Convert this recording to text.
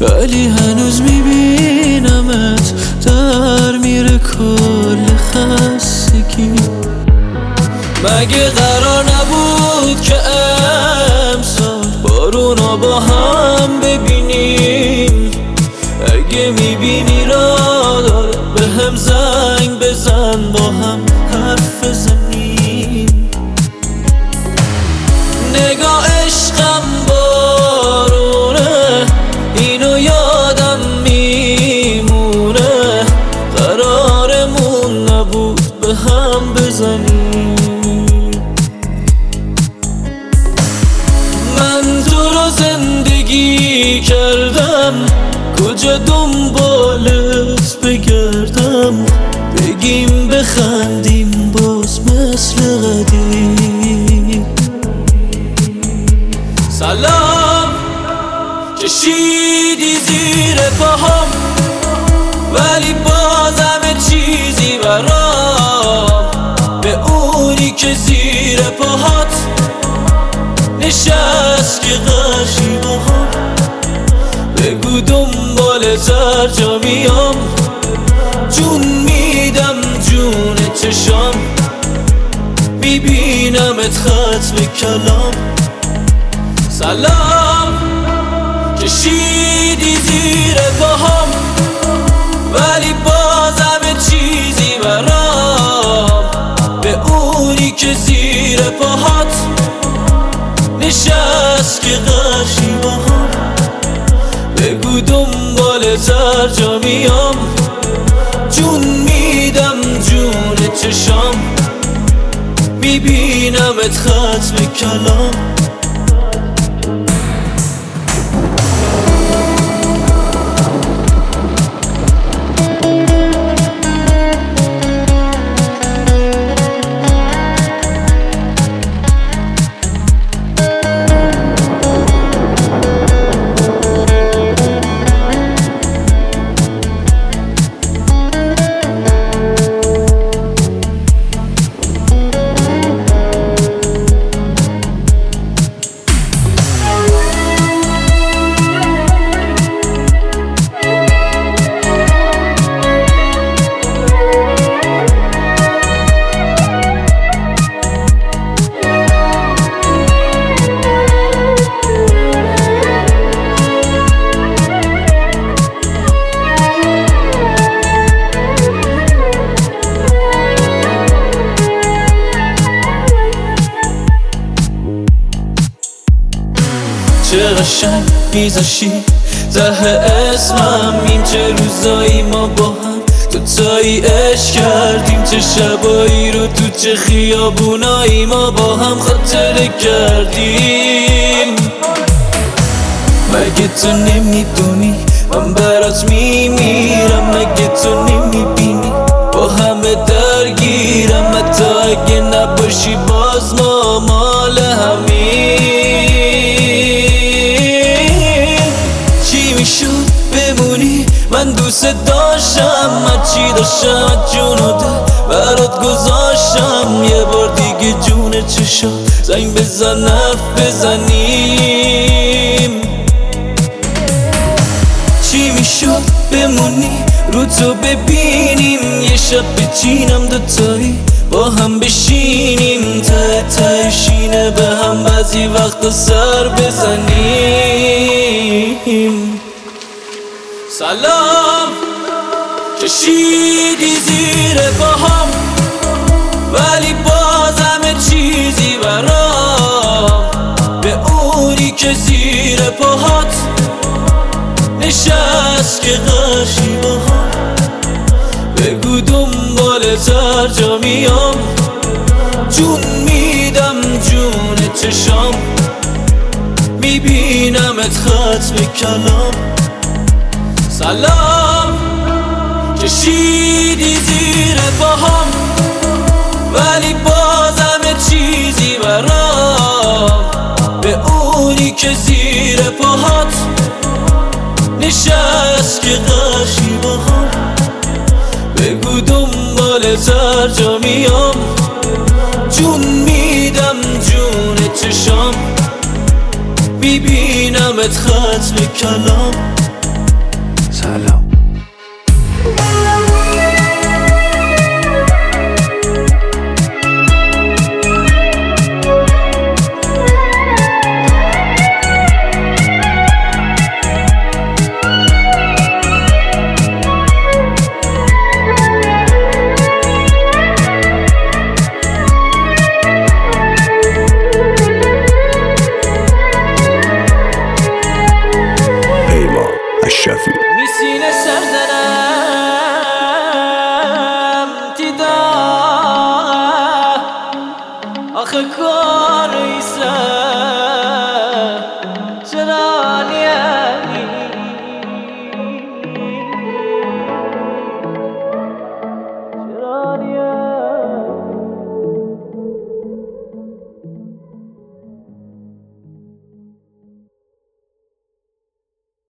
ولی هنوز میبینمت در میره کل خستگی. مگه قرار نبود که امسال بارونا با هم ببینیم؟ اگه میبینی را داره به هم زنگ بزن، با هم حرف بزنیم. نگاه عشقم بارونه، اینو یادم میمونه، قرارمون نبود به هم بزنیم. من تو رو زندگی کردم، کجا دنبالت بگردم؟ بگیم بخندیم باز مثل قدیم. سلام کشیدی زیر پاهم، ولی بازم چیزی برام. به اونی که زیر پاهات نشست که قشی باهم، بگو دنبالت هر جا میام، جون میدم جون چشام، میبینمت ختم کلام. سلام کشیدی زیر پاهم، ولی بازم چیزی برام. به اونی که زیر پاهات نشست که قشی باهم، بگو دنبالت هر جا میام، جون میدم جون چشام، میبینمت ختم کلام. چه قشنگ میذاشی ته اسمم، چه روزایی ما با هم دوتایی عشق کردیم، چه شبایی رو تو چه خیابونایی ما با هم خاطره کردیم. مگه تو نمیدونی من برات میمیرم؟ مگه تو نمیبینی با همه درگیرم؟ حتی اگه نباشی باز ما مال همین. چی میشد بمونی؟ من دوست داشتم، هرچی داشتم جونو برات گذاشتم. یه بار دیگه جون چشم زنگ بزن حرف بزنیم. چی میشد بمونی رو تو ببینیم؟ یه شب بچینم دوتایی با هم بشینیم، ته تهشینه به هم بعضی وقتا سر بزنیم. سلام کشیدی زیر پاهم، ولی بازم چیزی برام. به اونی که زیر پاهات نشست که قشی باهم، بگو دنبالت هر جا میام، جون میدم جون چشام، میبینمت ختم کلام. سلام کشیدی زیر پاهم، ولی بازم چیزی برام. به اونی که زیر پاهات نشست که قشی باهم، بگو دنبالت هر جا میام، جون میدم جون چشام، میبینمت ختم کلام. سلام. اشرفی میسینه سر زنم